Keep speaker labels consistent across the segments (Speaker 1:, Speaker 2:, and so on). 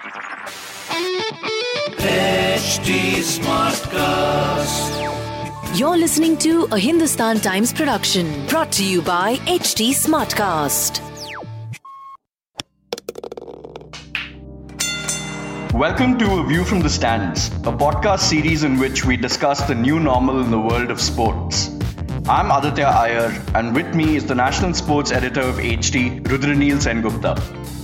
Speaker 1: HT Smartcast.
Speaker 2: You're listening to a Hindustan Times production brought to you by HT Smartcast.
Speaker 3: Welcome to A View from the Stands, a podcast series in which we discuss the new normal in the world of sports. I'm Aditya Iyer, and with me is the National Sports Editor of HT, Rudraneel Sengupta.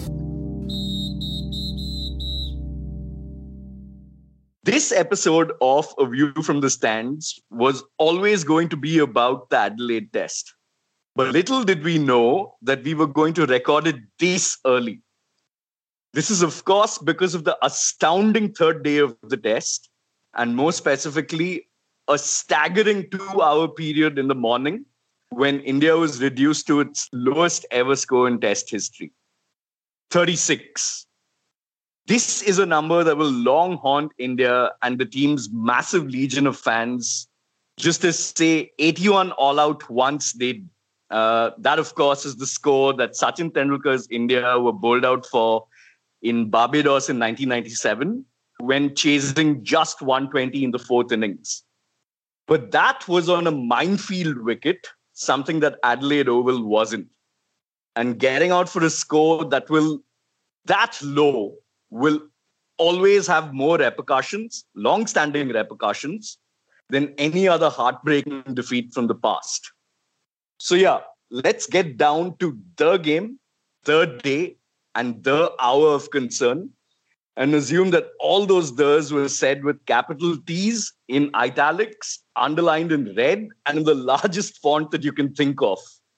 Speaker 3: This episode of A View from the Stands was always going to be about the Adelaide Test. But little did we know that we were going to record it this early. This is, of course, because of the astounding third day of the test, and more specifically, a staggering 2-hour period in the morning when India was reduced to its lowest ever score in test history, 36. This is a number that will long haunt India and the team's massive legion of fans, just as, say, 81 all-out once did. That, of course, is the score that Sachin Tendulkar's India were bowled out for in Barbados in 1997, when chasing just 120 in the fourth innings. But that was on a minefield wicket, something that Adelaide Oval wasn't. And getting out for a score that low will always have more repercussions, long-standing repercussions, than any other heartbreaking defeat from the past. So yeah, let's get down to the game, third day, and the hour of concern, and assume that all those thers were said with capital T's in italics, underlined in red, and in the largest font that you can think of.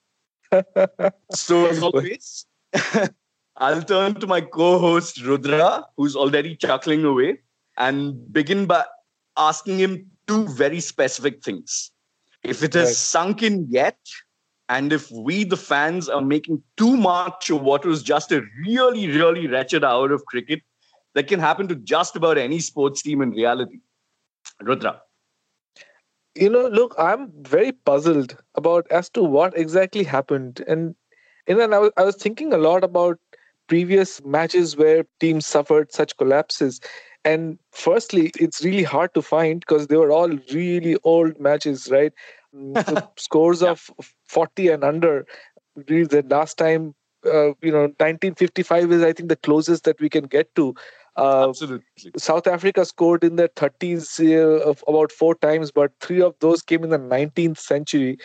Speaker 3: So as always, I'll turn to my co-host Rudra, who's already chuckling away, and begin by asking him two very specific things. If it has sunk in yet, and if we, the fans, are making too much of what was just a really, really wretched hour of cricket that can happen to just about any sports team in reality. Rudra.
Speaker 4: Look, I'm very puzzled about as to what exactly happened. And I was thinking a lot about previous matches where teams suffered such collapses. And firstly, it's really hard to find because they were all really old matches, right? The scores of 40 and under. Really, the last time, 1955 is, I think, the closest that we can get to.
Speaker 3: Absolutely.
Speaker 4: South Africa scored in their 30s of about 4 times, but 3 of those came in the 19th century.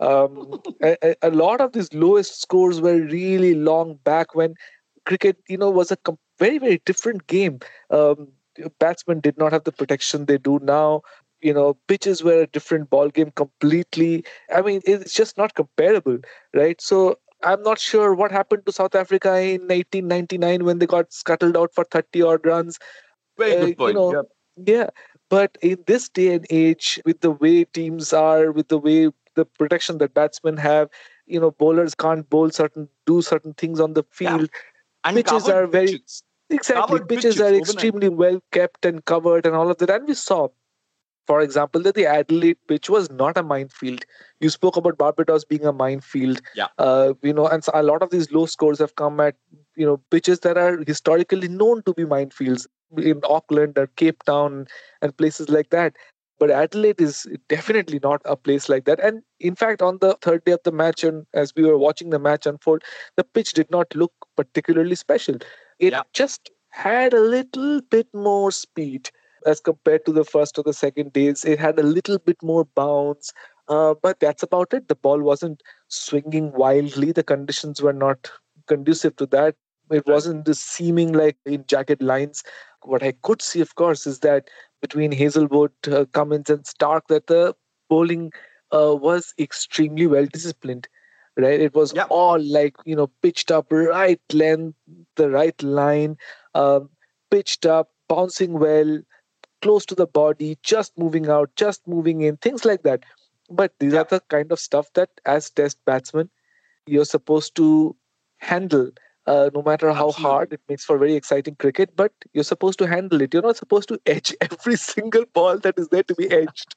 Speaker 4: A lot of these lowest scores were really long back when cricket, was a very, very different game. Batsmen did not have the protection they do now. Pitches were a different ball game completely. I mean, it's just not comparable, right? So I'm not sure what happened to South Africa in 1899 when they got scuttled out for 30 odd runs.
Speaker 3: Very good point.
Speaker 4: Yeah. But in this day and age, with the way teams are, with the way the protection that batsmen have, bowlers can't do certain things on the field.
Speaker 3: Yeah. And
Speaker 4: pitches are very
Speaker 3: pitches.
Speaker 4: exactly pitches are extremely well kept and covered and all of that. And we saw, for example, that the Adelaide pitch was not a minefield. You spoke about Barbados being a minefield.
Speaker 3: Yeah.
Speaker 4: And so a lot of these low scores have come at, pitches that are historically known to be minefields in Auckland or Cape Town and places like that. But Adelaide is definitely not a place like that. And in fact, on the third day of the match, and as we were watching the match unfold, the pitch did not look particularly special. It just had a little bit more speed as compared to the first or the second days. It had a little bit more bounce, but that's about it. The ball wasn't swinging wildly. The conditions were not conducive to that. It wasn't just seeming like in jagged lines. What I could see, of course, is that between Hazelwood, Cummins and Stark, that the bowling was extremely well disciplined. Right? It was all like, pitched up, right length, the right line, pitched up, bouncing well, close to the body, just moving out, just moving in, things like that. But these are the kind of stuff that as test batsmen, you're supposed to handle. No matter how hard, it makes for very exciting cricket, but you're supposed to handle it. You're not supposed to edge every single ball that is there to be edged.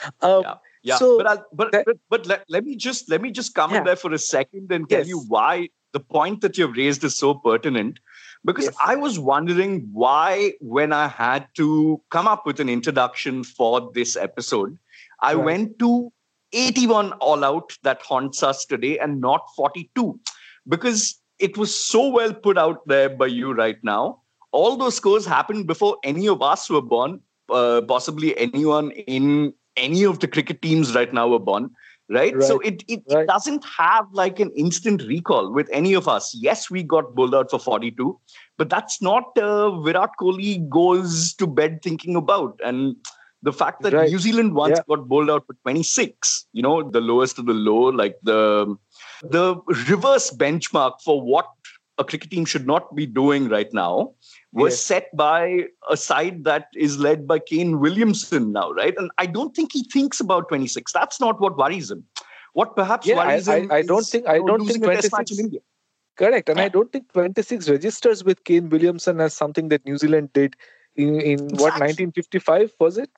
Speaker 3: So, let me just come in there for a second and tell you why the point that you've raised is so pertinent. Because
Speaker 4: Yes.
Speaker 3: I was wondering why, when I had to come up with an introduction for this episode, I
Speaker 4: Right.
Speaker 3: went to 81 All Out that haunts us today and not 42. Because it was so well put out there by you right now. All those scores happened before any of us were born, possibly anyone in any of the cricket teams right now were born. Right. So
Speaker 4: Right.
Speaker 3: it
Speaker 4: Right.
Speaker 3: doesn't have like an instant recall with any of us. Yes, we got bowled out for 42, but that's not Virat Kohli goes to bed thinking about. And the fact that
Speaker 4: Right.
Speaker 3: New Zealand once
Speaker 4: Yeah.
Speaker 3: got bowled out for 26, the lowest of the low, like the reverse benchmark for what a cricket team should not be doing right now was
Speaker 4: Yes.
Speaker 3: set by a side that is led by Kane Williamson now, right? And I don't think he thinks about 26. That's not what worries him. What perhaps
Speaker 4: Yeah,
Speaker 3: worries him
Speaker 4: I don't
Speaker 3: is
Speaker 4: think
Speaker 3: losing a test match
Speaker 4: 26
Speaker 3: in India.
Speaker 4: correct, and
Speaker 3: Yeah.
Speaker 4: I don't think 26 registers with Kane Williamson as something that New Zealand did in what,
Speaker 3: Exactly.
Speaker 4: 1955 was it?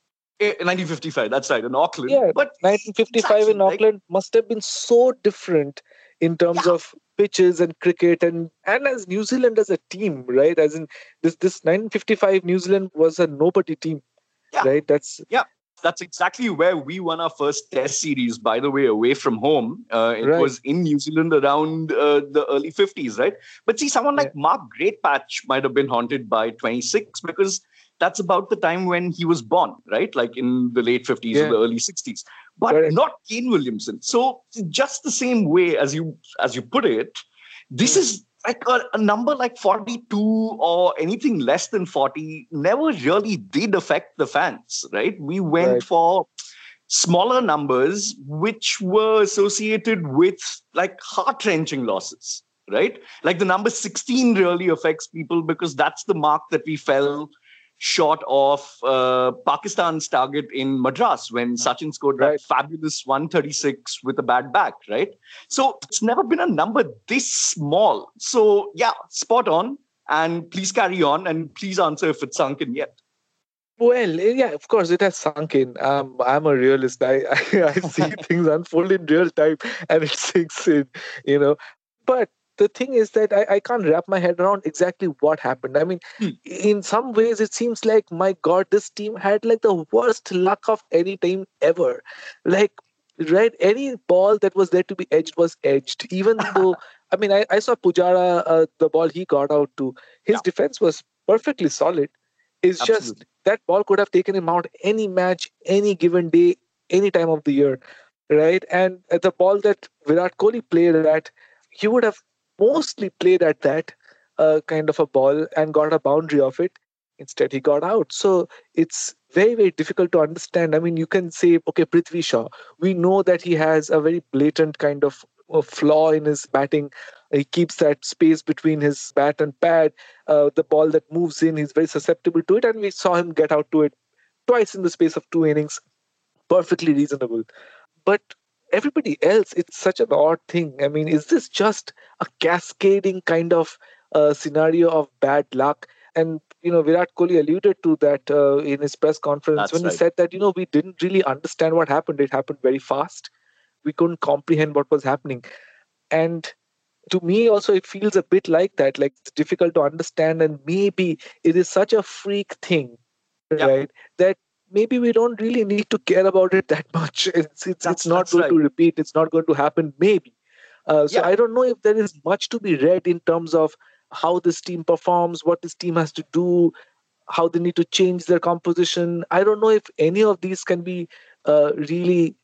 Speaker 3: 1955, that's right, in Auckland.
Speaker 4: Yeah,
Speaker 3: But
Speaker 4: 1955
Speaker 3: exactly,
Speaker 4: in
Speaker 3: like,
Speaker 4: Auckland must have been so different in terms
Speaker 3: Yeah.
Speaker 4: of pitches and cricket and as New Zealand as a team, right? As in this 1955 New Zealand was a nobody team,
Speaker 3: Yeah.
Speaker 4: right?
Speaker 3: That's exactly where we won our first test series, by the way, away from home. It
Speaker 4: Right.
Speaker 3: was in New Zealand around the early 50s, right? But see, someone like Mark Greatpatch might have been haunted by 26 because that's about the time when he was born, right? Like in the late 50s or
Speaker 4: Yeah.
Speaker 3: the early 60s. But
Speaker 4: Correct.
Speaker 3: not Kane Williamson. So just the same way as you put it, this is like a number like 42 or anything less than 40 never really did affect the fans, right? We went
Speaker 4: Right.
Speaker 3: for smaller numbers, which were associated with like heart-wrenching losses, right? Like the number 16 really affects people because that's the mark that we fell short of Pakistan's target in Madras when Sachin scored that
Speaker 4: Right.
Speaker 3: fabulous 136 with a bad back, right? So it's never been a number this small. So yeah, spot on. And please carry on and please answer if it's sunk in yet.
Speaker 4: Well, yeah, of course, it has sunk in. I'm a realist. I see things unfold in real time and it sinks in. But the thing is that I can't wrap my head around exactly what happened. I mean, in some ways, it seems like, my God, this team had like the worst luck of any team ever. Like, right, any ball that was there to be edged was edged, even though, I mean, I saw Pujara, the ball he got out to, his
Speaker 3: Yeah.
Speaker 4: defense was perfectly solid. It's just
Speaker 3: Absolutely.
Speaker 4: that ball could have taken him out any match, any given day, any time of the year, right? And at the ball that Virat Kohli played at, he would have mostly played at that kind of a ball and got a boundary of it. Instead, he got out. So it's very, very difficult to understand. I mean, you can say, okay, Prithvi Shaw, we know that he has a very blatant kind of a flaw in his batting. He keeps that space between his bat and pad. The ball that moves in, he's very susceptible to it. And we saw him get out to it twice in the space of 2 innings. Perfectly reasonable. But everybody else, it's such an odd thing. I mean, is this just a cascading kind of scenario of bad luck? And, Virat Kohli alluded to that in his press conference
Speaker 3: That's
Speaker 4: when he
Speaker 3: right.
Speaker 4: said that, we didn't really understand what happened. It happened very fast. We couldn't comprehend what was happening. And to me also, it feels a bit like that, like it's difficult to understand. And maybe it is such a freak thing,
Speaker 3: Yeah.
Speaker 4: right, that maybe we don't really need to care about it that much. It's not
Speaker 3: That's
Speaker 4: going to
Speaker 3: right.
Speaker 4: repeat. It's not going to happen, maybe. So
Speaker 3: Yeah.
Speaker 4: I don't know if there is much to be read in terms of how this team performs, what this team has to do, how they need to change their composition. I don't know if any of these can be really,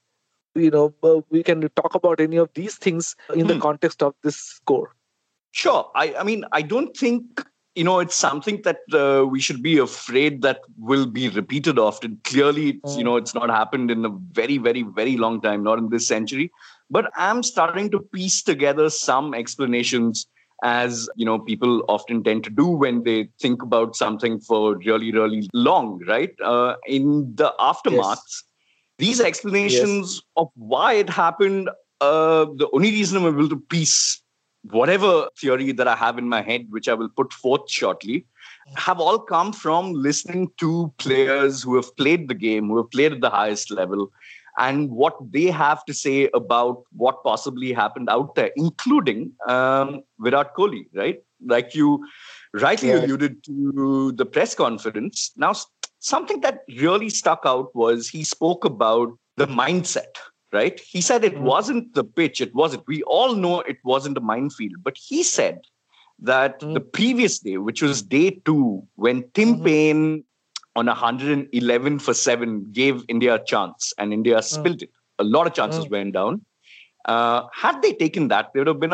Speaker 4: we can talk about any of these things in the context of this score.
Speaker 3: Sure. I mean, I don't think, it's something that we should be afraid that will be repeated often. Clearly, it's not happened in a very, very, very long time, not in this century. But I'm starting to piece together some explanations as, people often tend to do when they think about something for really, really long, right? In the aftermaths, these explanations of why it happened, the only reason I'm able to piece whatever theory that I have in my head, which I will put forth shortly, have all come from listening to players who have played the game, who have played at the highest level, and what they have to say about what possibly happened out there, including Virat Kohli, right? like you rightly
Speaker 4: Right.
Speaker 3: alluded to the press conference. Now, something that really stuck out was he spoke about the mindset, right? He said it wasn't the pitch. It wasn't. We all know it wasn't a minefield. But he said that the previous day, which was day 2, when Tim Payne on 111 for 7 gave India a chance and India spilled it. A lot of chances went down. Had they taken that, there would have been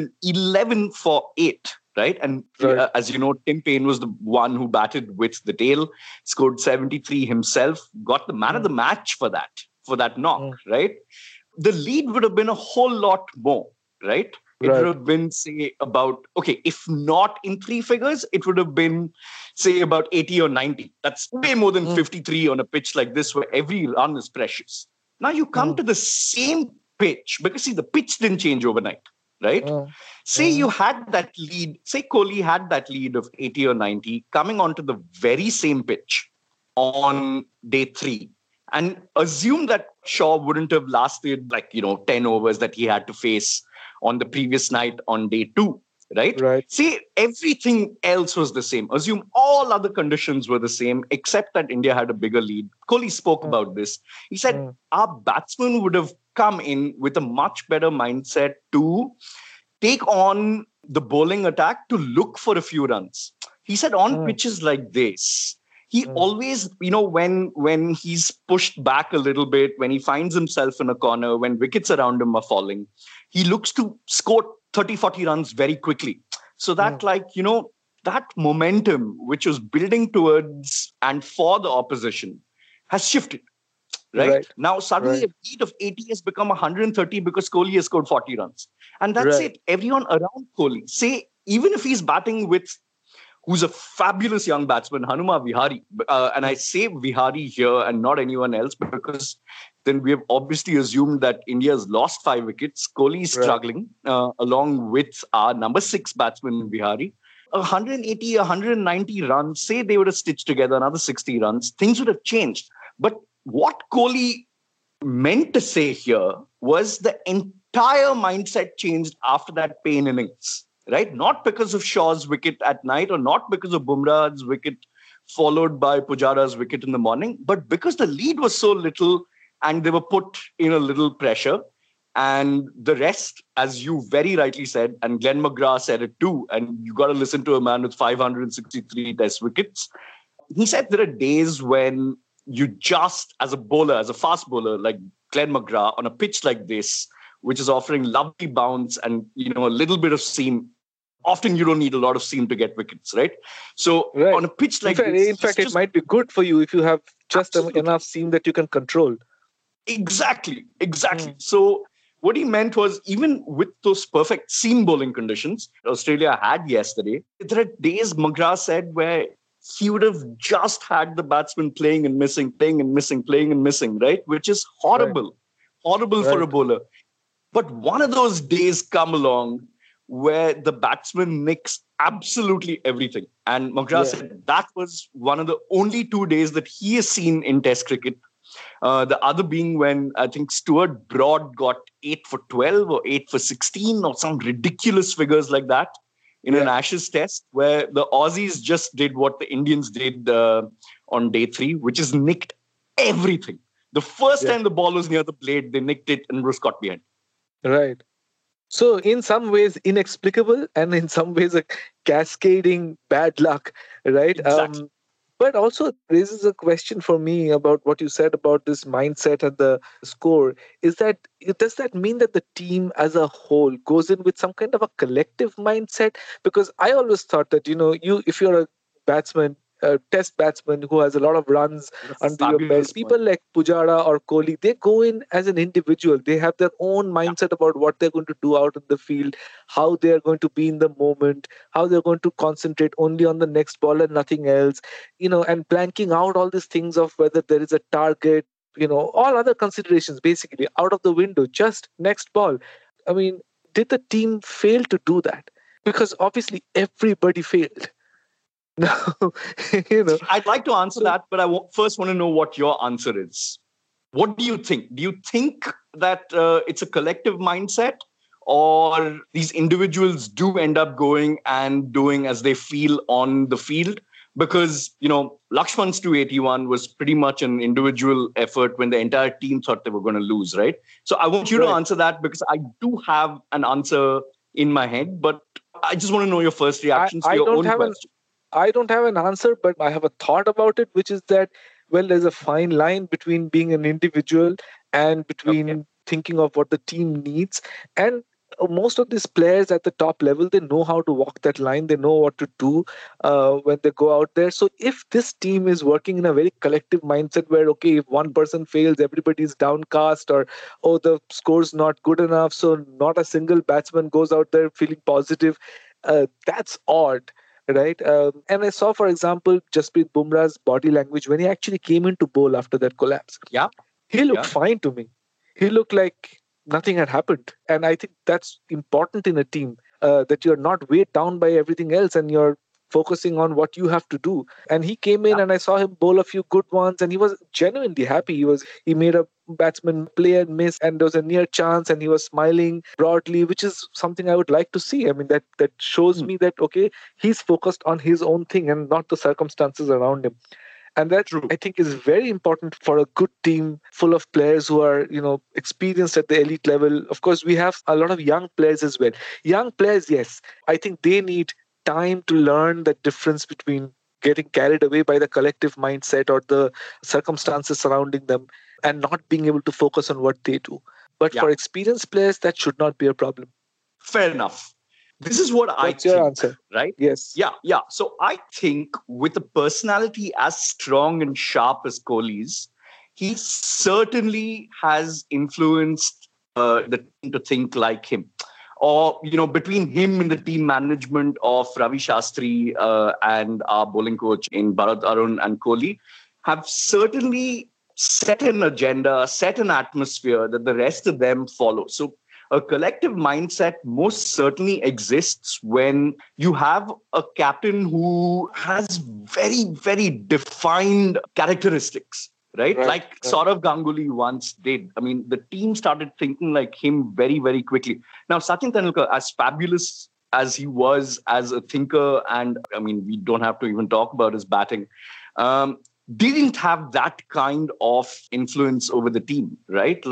Speaker 3: 111 for 8, right? And as you know, Tim Payne was the one who batted with the tail, scored 73 himself, got the man of the match for that knock, right? The lead would have been a whole lot more, right? It would have been, say, about, if not in 3 figures, it would have been, say, about 80 or 90. That's way more than 53 on a pitch like this where every run is precious. Now you come to the same pitch, because see, the pitch didn't change overnight, right? Say you had that lead, say Kohli had that lead of 80 or 90 coming onto the very same pitch on day 3. And assume that Shaw wouldn't have lasted 10 overs that he had to face on the previous night on day 2, right? See, everything else was the same. Assume all other conditions were the same, except that India had a bigger lead. Kohli spoke about this. He said, our batsmen would have come in with a much better mindset to take on the bowling attack to look for a few runs. He said on pitches like this, he always, when he's pushed back a little bit, when he finds himself in a corner, when wickets around him are falling, he looks to score 30, 40 runs very quickly. So that that momentum which was building towards and for the opposition has shifted. Right? Now, suddenly a lead of 80 has become 130 because Kohli has scored 40 runs. And that's it. Everyone around Kohli, say, even if he's batting with who's a fabulous young batsman, Hanuma Vihari. And I say Vihari here and not anyone else because then we have obviously assumed that India's lost 5 wickets. Kohli is struggling along with our number 6 batsman, Vihari. 180, 190 runs, say they would have stitched together another 60 runs, things would have changed. But what Kohli meant to say here was the entire mindset changed after that Payne innings. Right? Not because of Shaw's wicket at night or not because of Bumrah's wicket followed by Pujara's wicket in the morning, but because the lead was so little and they were put in a little pressure. And the rest, as you very rightly said, and Glenn McGrath said it too, and you got to listen to a man with 563 test wickets. He said there are days when you just, as a bowler, as a fast bowler like Glenn McGrath on a pitch like this, which is offering lovely bounce and, a little bit of seam. Often you don't need a lot of seam to get wickets, right? So on a pitch like this...
Speaker 4: In fact, it might be good for you if you have just enough seam that you can control.
Speaker 3: Exactly. So what he meant was, even with those perfect seam bowling conditions Australia had yesterday, there are days, McGrath said, where he would have just had the batsman playing and missing, right? Which is horrible. Horrible for a bowler. But one of those days come along where the batsman nicks absolutely everything. And McGrath said that was one of the only 2 days that he has seen in Test cricket. The other being when I think Stuart Broad got 8 for 12 or 8 for 16 or some ridiculous figures like that in an Ashes Test, where the Aussies just did what the Indians did on day 3, which is nicked everything. The first time the ball was near the blade, they nicked it and was caught behind.
Speaker 4: Right. So in some ways inexplicable and in some ways a cascading bad luck, right?
Speaker 3: Exactly.
Speaker 4: But also raises a question for me about what you said about this mindset and the score. Does that mean that the team as a whole goes in with some kind of a collective mindset? Because I always thought that, if you're a batsman, a test batsman who has a lot of runs under your belt, people like Pujara or Kohli, they go in as an individual. They have their own mindset about what they're going to do out in the field, how they're going to be in the moment, how they're going to concentrate only on the next ball and nothing else, and blanking out all these things of whether there is a target, all other considerations basically out of the window, just next ball. I mean, did the team fail to do that? Because obviously everybody failed. No,
Speaker 3: I'd like to answer that, but I first want to know what your answer is. What do you think? Do you think that it's a collective mindset, or these individuals do end up going and doing as they feel on the field. Because, Lakshman's 281 was pretty much an individual effort when the entire team thought they were going to lose, right? So I want you to answer that, because I do have an answer in my head, but I just want to know your first reactions to your own question.
Speaker 4: I don't have an answer, but I have a thought about it, which is that, well, there's a fine line between being an individual and between thinking of what the team needs. And most of these players at the top level, they know how to walk that line. They know what to do when they go out there. So if this team is working in a very collective mindset where, okay, if one person fails, everybody's downcast, or, oh, the score's not good enough, so not a single batsman goes out there feeling positive, that's odd. Right. And I saw, for example, Jasprit Bumrah's body language when he actually came into bowl after that collapse.
Speaker 3: Yeah.
Speaker 4: He looked fine to me. He looked like nothing had happened. And I think that's important in a team, that you're not weighed down by everything else and you're focusing on what you have to do. And he came in and I saw him bowl a few good ones and he was genuinely happy. He made a batsman play and miss, and there was a near chance and he was smiling broadly, which is something I would like to see. I mean, that shows me that, okay, he's focused on his own thing and not the circumstances around him. And that, I think, is very important for a good team full of players who are, experienced at the elite level. Of course, we have a lot of young players as well. Young players, yes, I think they need time to learn the difference between getting carried away by the collective mindset or the circumstances surrounding them and not being able to focus on what they do. But for experienced players, that should not be a problem.
Speaker 3: Fair enough. This is what I think.
Speaker 4: What's your answer?
Speaker 3: Right?
Speaker 4: Yes.
Speaker 3: Yeah. So I think with a personality as strong and sharp as Kohli's, he certainly has influenced the team to think like him. Or, between him and the team management of Ravi Shastri and our bowling coach in Bharat Arun and Kohli have certainly set an agenda, set an atmosphere that the rest of them follow. So a collective mindset most certainly exists when you have a captain who has very, very defined characteristics. Right? Like Saurav Ganguly once did. I mean, the team started thinking like him very, very quickly. Now, Sachin Tendulkar, as fabulous as he was as a thinker, and I mean, we don't have to even talk about his batting, didn't have that kind of influence over the team, right?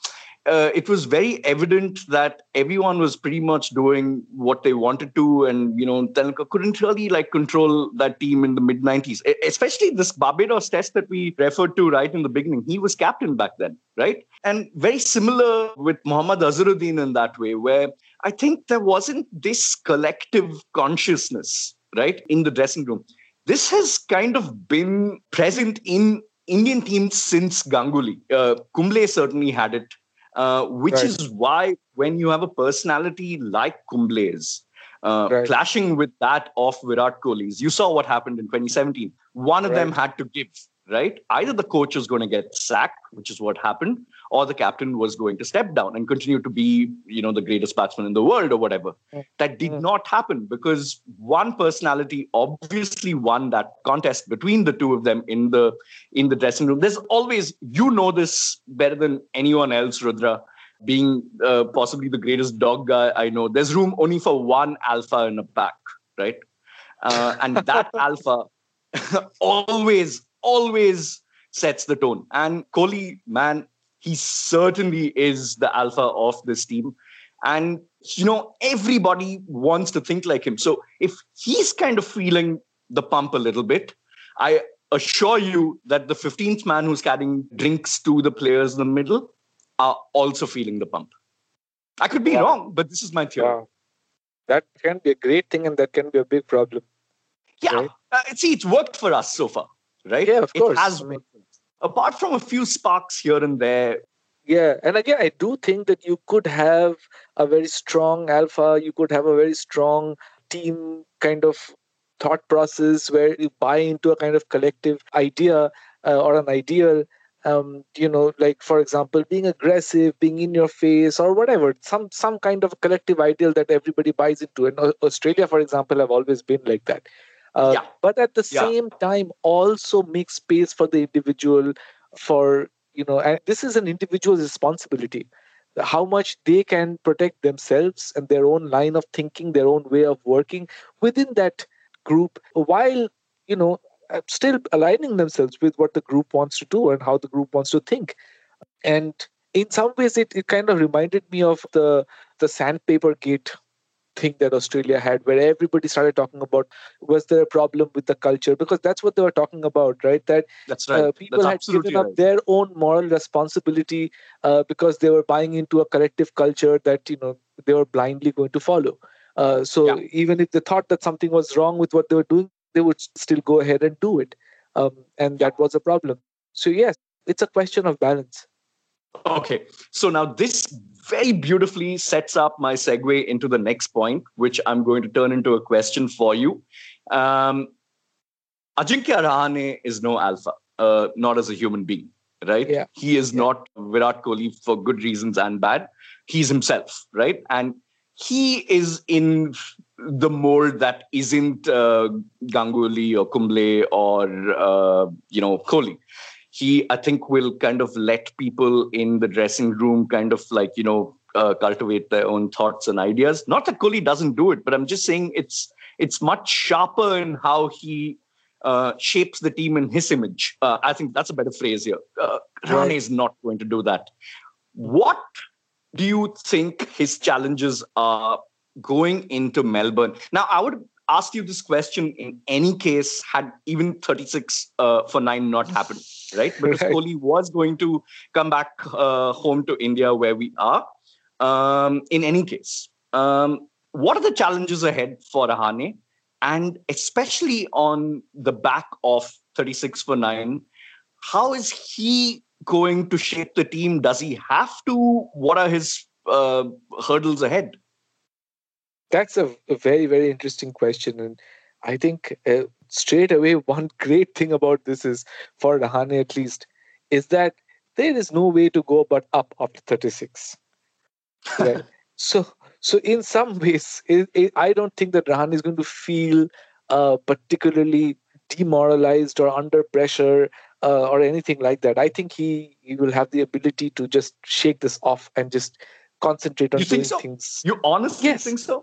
Speaker 3: It was very evident that everyone was pretty much doing what they wanted to. And, Tendulkar couldn't really control that team in the mid-90s, especially this Barbados test that we referred to right in the beginning. He was captain back then, right? And very similar with Mohammad Azharuddin in that way, where I think there wasn't this collective consciousness, right, in the dressing room. This has kind of been present in Indian teams since Ganguly. Kumble certainly had it. Which is why when you have a personality like Kumble's clashing with that of Virat Kohli's, you saw what happened in 2017. One of them had to give, right? Either the coach was going to get sacked, which is what happened, or the captain was going to step down and continue to be, the greatest batsman in the world or whatever. That did not happen because one personality obviously won that contest between the two of them in the dressing room. There's always, this better than anyone else, Rudra, being possibly the greatest dog guy I know. There's room only for one alpha in a pack, right? And that alpha always sets the tone. And Kohli, man, he certainly is the alpha of this team. And, everybody wants to think like him. So if he's kind of feeling the pump a little bit, I assure you that the 15th man who's carrying drinks to the players in the middle are also feeling the pump. I could be wrong, but this is my theory.
Speaker 4: Wow. That can be a great thing and that can be a big problem.
Speaker 3: Yeah. Right? It's worked for us so far, right?
Speaker 4: Yeah, of course.
Speaker 3: It has worked. Apart from a few sparks here and there.
Speaker 4: Yeah. And again, I do think that you could have a very strong alpha. You could have a very strong team kind of thought process where you buy into a kind of collective idea or an ideal. For example, being aggressive, being in your face or whatever, some kind of collective ideal that everybody buys into. And Australia, for example, have always been like that. But at the same time, also make space for the individual and this is an individual's responsibility. how much they can protect themselves and their own line of thinking, their own way of working within that group, while still aligning themselves with what the group wants to do and how the group wants to think. And in some ways, it kind of reminded me of the sandpaper gate thing that Australia had, where everybody started talking about, was there a problem with the culture? Because that's what they were talking about, right? That
Speaker 3: That's right.
Speaker 4: people
Speaker 3: That's
Speaker 4: had given up
Speaker 3: right.
Speaker 4: their own moral responsibility because they were buying into a collective culture that they were blindly going to follow. So even if they thought that something was wrong with what they were doing, they would still go ahead and do it, and that was a problem. So yes, it's a question of balance.
Speaker 3: Okay, so now this very beautifully sets up my segue into the next point, which I'm going to turn into a question for you. Ajinkya Rahane is no alpha, not as a human being, right?
Speaker 4: Yeah.
Speaker 3: He is not Virat Kohli for good reasons and bad. He's himself, right? And he is in the mold that isn't Ganguly or Kumble or Kohli. He, I think, will kind of let people in the dressing room kind of like, cultivate their own thoughts and ideas. Not that Kohli doesn't do it, but I'm just saying it's much sharper in how he shapes the team in his image. I think that's a better phrase here. Rahane is not going to do that. What do you think his challenges are going into Melbourne? Now, I would ask you this question in any case had even 36 for 9 not happened, right? Because Kohli was going to come back home to India where we are. In any case, what are the challenges ahead for Rahane? And especially on the back of 36 for 9, how is he going to shape the team? Does he have to? What are his hurdles ahead?
Speaker 4: That's a very, very interesting question. And I think straight away, one great thing about this is, for Rahane at least, is that there is no way to go but up after 36. Right? So in some ways, I don't think that Rahane is going to feel particularly demoralized or under pressure or anything like that. I think he will have the ability to just shake this off and just concentrate on doing things.
Speaker 3: You honestly think so?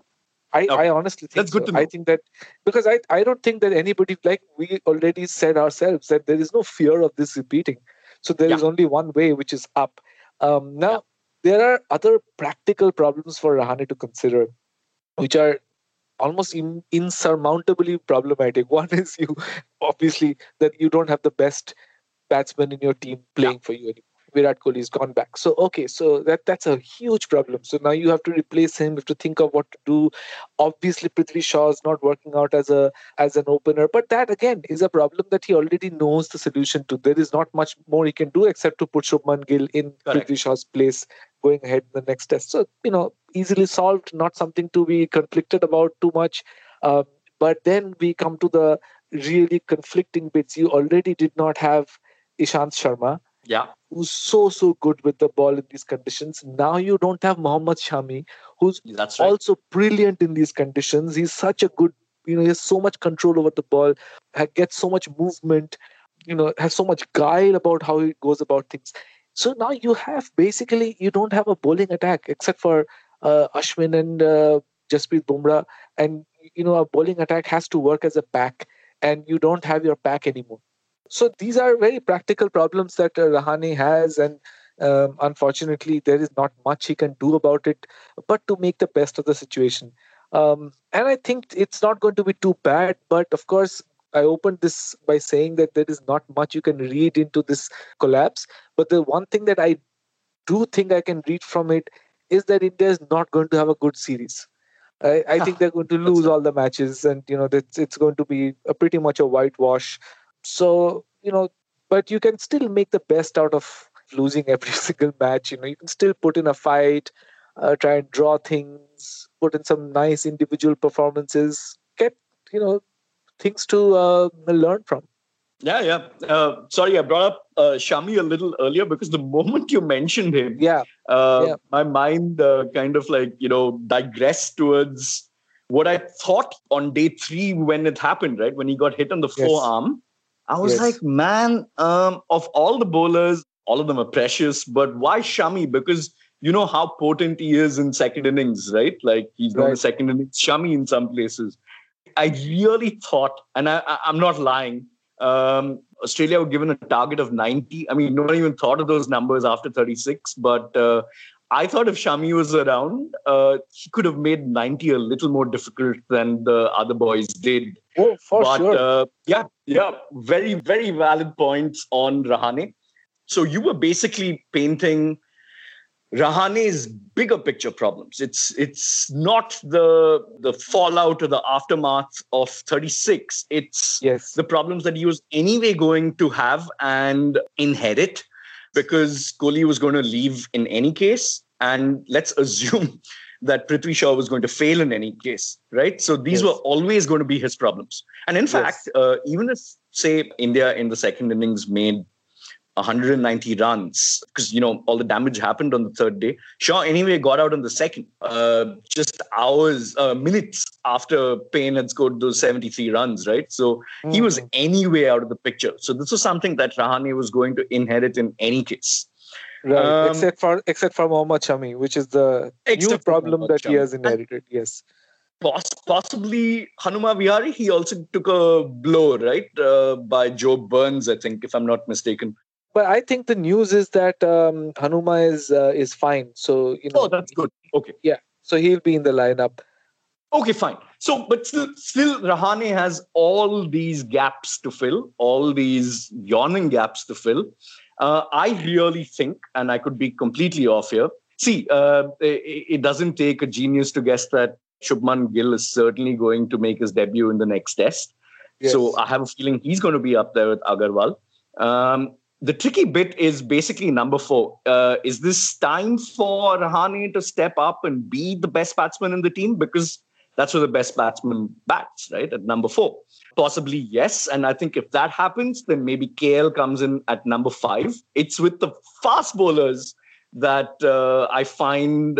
Speaker 4: I honestly think
Speaker 3: that's good to know.
Speaker 4: I think that because I don't think that anybody, like we already said ourselves, that there is no fear of this repeating. So there is only one way, which is up. Now, there are other practical problems for Rahane to consider, which are almost insurmountably problematic. One is obviously that you don't have the best batsman in your team playing for you anymore. Virat Kohli has gone back. So that's a huge problem. So now you have to replace him. You have to think of what to do. Obviously, Prithvi Shaw is not working out as an opener, but that again is a problem that he already knows the solution to. There is not much more he can do except to put Shubman Gill in Prithvi Shaw's place going ahead in the next test. So easily solved. Not something to be conflicted about too much. But then we come to the really conflicting bits. You already did not have Ishant Sharma.
Speaker 3: Yeah.
Speaker 4: Who's so good with the ball in these conditions. Now you don't have Mohammad Shami, who's also brilliant in these conditions. He's such a good, he has so much control over the ball, gets so much movement, has so much guile about how he goes about things. So now you don't have a bowling attack except for Ashwin and Jasprit Bumrah. And, a bowling attack has to work as a pack, and you don't have your pack anymore. So these are very practical problems that Rahane has, and unfortunately, there is not much he can do about it, but to make the best of the situation. And I think it's not going to be too bad, but of course, I opened this by saying that there is not much you can read into this collapse. But the one thing that I do think I can read from it is that India is not going to have a good series. I think they're going to lose all the matches, and it's going to be pretty much a whitewash. So, but you can still make the best out of losing every single match. You can still put in a fight, try and draw things, put in some nice individual performances, get, things to learn from.
Speaker 3: Yeah. Sorry, I brought up Shami a little earlier because the moment you mentioned him, my mind kind of digressed towards what I thought on day 3 when it happened, right? When he got hit on the forearm. I was like, man, of all the bowlers, all of them are precious, but why Shami? Because you know how potent he is in second innings, right? Like he's known as second innings Shami in some places. I really thought, and I'm not lying, Australia were given a target of 90. I mean, no one even thought of those numbers after 36, but I thought if Shami was around, he could have made 90 a little more difficult than the other boys did.
Speaker 4: Oh, for sure.
Speaker 3: Yeah, very, very valid points on Rahane. So you were basically painting Rahane's bigger picture problems. It's not the fallout or the aftermath of 36. It's the problems that he was anyway going to have and inherit, because Kohli was going to leave in any case. And let's assume that Prithvi Shaw was going to fail in any case, right? So these were always going to be his problems. And in fact, even if, say, India in the second innings made 190 runs, because, you know, all the damage happened on the third day, Shaw anyway got out on the second, just minutes after Payne had scored those 73 runs, right? So he was anyway out of the picture. So this was something that Rahane was going to inherit in any case.
Speaker 4: Right, except for Mohammad Shami, which is the new problem that he has inherited. Yes.
Speaker 3: Possibly Hanuma Vihari, he also took a blow, right? By Joe Burns, I think, if I'm not mistaken.
Speaker 4: But I think the news is that Hanuma is fine. So, you know.
Speaker 3: Oh, that's good. Okay.
Speaker 4: Yeah. So he'll be in the lineup.
Speaker 3: Okay, fine. So, but still Rahane has all these gaps to fill, all these yawning gaps to fill. I really think, and I could be completely off here. See, it doesn't take a genius to guess that Shubman Gill is certainly going to make his debut in the next test. Yes. So I have a feeling he's going to be up there with Agarwal. The tricky bit is basically number 4. Is this time for Rahane to step up and be the best batsman in the team? Because that's where the best batsman bats, right? At number 4. Possibly, yes. And I think if that happens, then maybe KL comes in at number 5. It's with the fast bowlers that I find,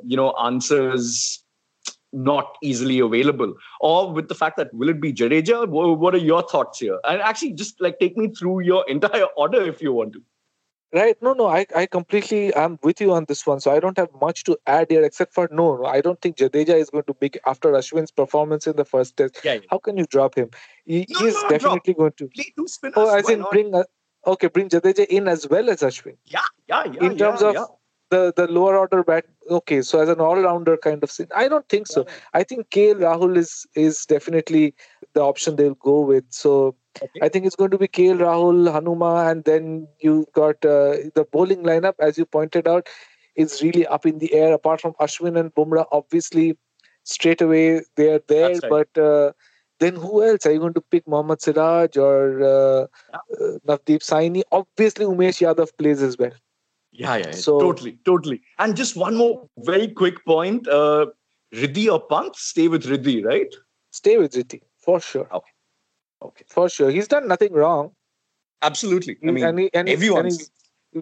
Speaker 3: answers not easily available. Or with the fact that, will it be Jadeja? What are your thoughts here? And actually, just like take me through your entire order if you want to.
Speaker 4: Right. No, I completely am with you on this one. So I don't have much to add here except for I don't think Jadeja is going to be, after Ashwin's performance in the first test. Yeah. How can you drop him? He's definitely going to.
Speaker 3: Play 2 spinners.
Speaker 4: Oh, as in bring Jadeja in as well as Ashwin.
Speaker 3: Yeah.
Speaker 4: In terms of the lower order bat. Okay, so as an all-rounder kind of thing. I don't think so. I think KL Rahul is definitely the option they'll go with. So I think it's going to be KL Rahul, Hanuma, and then you got the bowling lineup, as you pointed out, is really up in the air. Apart from Ashwin and Bumrah, obviously, straight away they're there. Right. But then who else? Are you going to pick Mohammad Siraj or Navdeep Saini? Obviously, Umesh Yadav plays as well.
Speaker 3: Yeah. So, totally. And just one more very quick point. Riddhi or Pant? Stay with Riddhi, right?
Speaker 4: Stay with Riddhi, for sure.
Speaker 3: Okay.
Speaker 4: For sure. He's done nothing wrong.
Speaker 3: Absolutely.
Speaker 4: Everyone's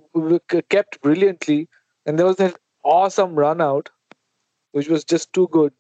Speaker 4: kept brilliantly. And there was that awesome run out, which was just too good.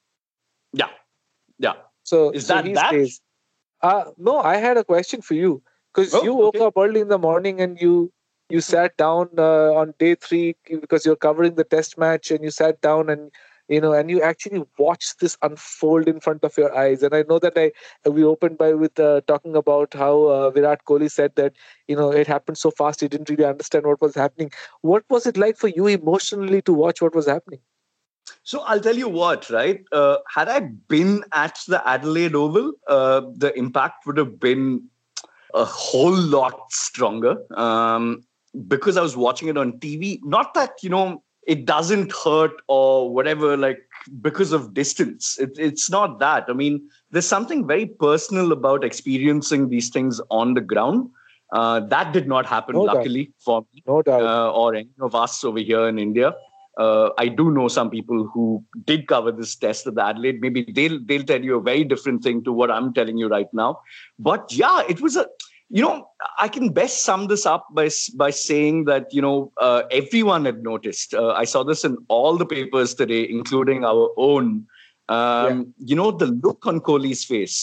Speaker 3: Yeah.
Speaker 4: So
Speaker 3: is that?
Speaker 4: Stays. No, I had a question for you. Because you woke up early in the morning and you sat down on day 3 because you're covering the test match, and you sat down and you actually watched this unfold in front of your eyes. And I know that we opened with talking about how Virat Kohli said that, it happened so fast, he didn't really understand what was happening. What was it like for you emotionally to watch what was happening?
Speaker 3: So I'll tell you what, right? Had I been at the Adelaide Oval, the impact would have been a whole lot stronger. Because I was watching it on TV, not that, it doesn't hurt or whatever, like because of distance. It's not that. I mean, there's something very personal about experiencing these things on the ground. That did not happen, luckily, for me or any of us over here in India. I do know some people who did cover this test at the Adelaide. Maybe they'll tell you a very different thing to what I'm telling you right now. But yeah, it was I can best sum this up by saying that, everyone had noticed. I saw this in all the papers today, including our own. The look on Kohli's face.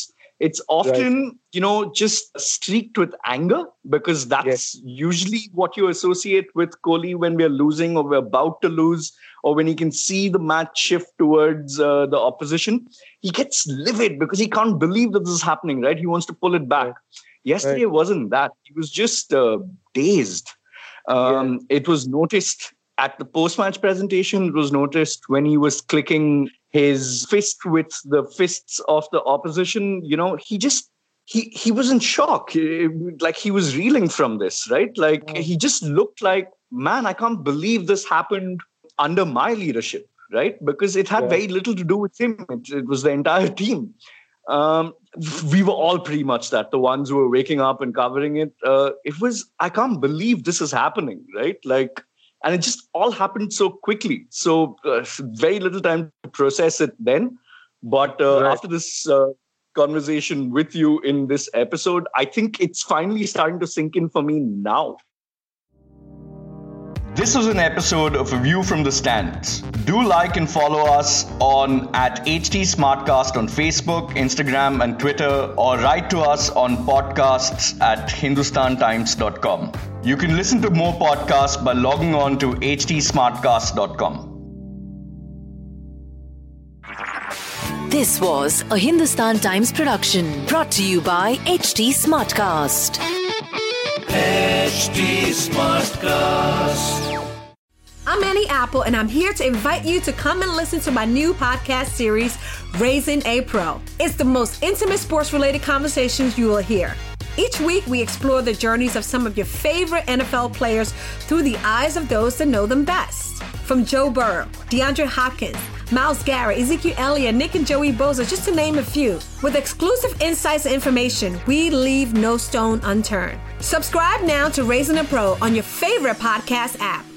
Speaker 3: It's often, just streaked with anger, because that's usually what you associate with Kohli when we're losing or we're about to lose, or when he can see the match shift towards the opposition. He gets livid because he can't believe that this is happening, right? He wants to pull it back. Yesterday wasn't that. He was just dazed. It was noticed at the post-match presentation. It was noticed when he was clicking his fist with the fists of the opposition. He was in shock. Like he was reeling from this, right? Like he just looked like, man, I can't believe this happened under my leadership, right? Because it had very little to do with him. It was the entire team. We were all pretty much that, the ones who were waking up and covering it. It was, I can't believe this is happening, right? Like, and it just all happened so quickly. So very little time to process it then. But after this conversation with you in this episode, I think it's finally starting to sink in for me now. This was an episode of A View from the Stands. Do like and follow us on @HT Smartcast on Facebook, Instagram and Twitter, or write to us on podcasts@hindustantimes.com. You can listen to more podcasts by logging on to htsmartcast.com.
Speaker 2: This was a Hindustan Times production brought to you by HT Smartcast.
Speaker 1: HT Smartcast.
Speaker 5: I'm Annie Apple, and I'm here to invite you to come and listen to my new podcast series, Raising a Pro. It's the most intimate sports-related conversations you will hear. Each week, we explore the journeys of some of your favorite NFL players through the eyes of those that know them best. From Joe Burrow, DeAndre Hopkins, Myles Garrett, Ezekiel Elliott, Nick and Joey Bosa, just to name a few. With exclusive insights and information, we leave no stone unturned. Subscribe now to Raising a Pro on your favorite podcast app.